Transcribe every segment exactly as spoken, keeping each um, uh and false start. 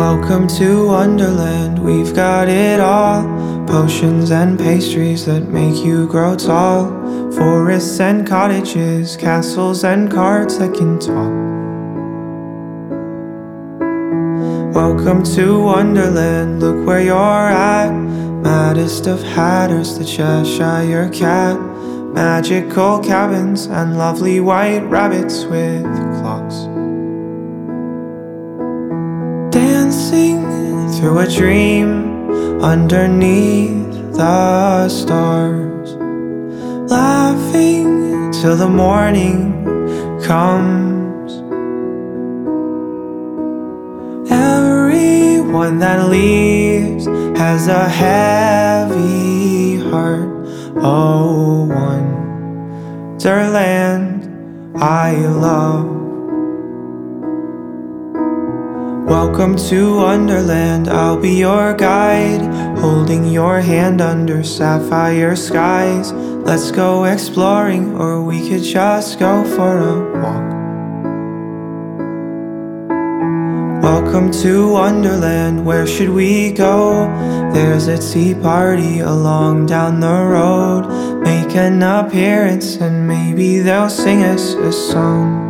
Welcome to Wonderland, we've got it all. Potions and pastries that make you grow tall. Forests and cottages, castles and carts that can talk. Welcome to Wonderland, look where you're at. Maddest of hatters, the Cheshire Cat. Magical cabins and lovely white rabbits with clocks. Dancing through a dream underneath the stars. Laughing till the morning comes. Everyone that leaves has a heavy heart. Oh, Wonderland I love. Welcome to Wonderland, I'll be your guide, holding your hand under sapphire skies. Let's go exploring, or we could just go for a walk. Welcome to Wonderland, where should we go? There's a tea party along down the road. Make an appearance and maybe they'll sing us a song.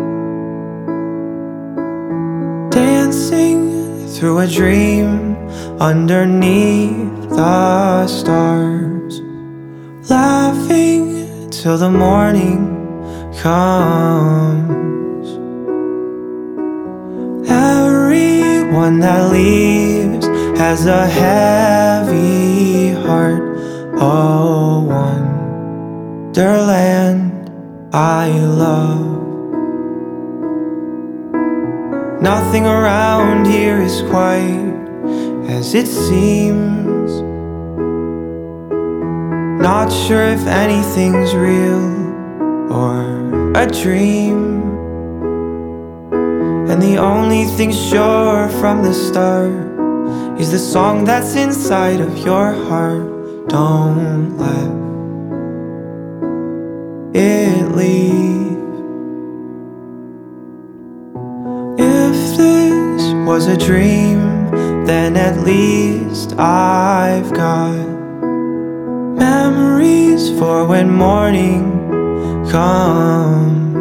Dancing through a dream underneath the stars. Laughing till the morning comes. Everyone that leaves has a heavy heart. Oh, Wonderland I love. Nothing around here is quite as it seems. Not sure if anything's real or a dream. And the only thing sure from the start is the song that's inside of your heart. Don't let it leave. If this was a dream, then at least I've got memories for when morning comes.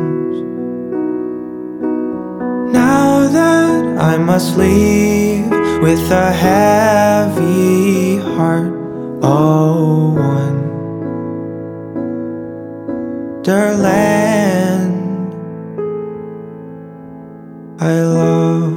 Now that I must leave with a heavy heart. Oh, Wonderland I love.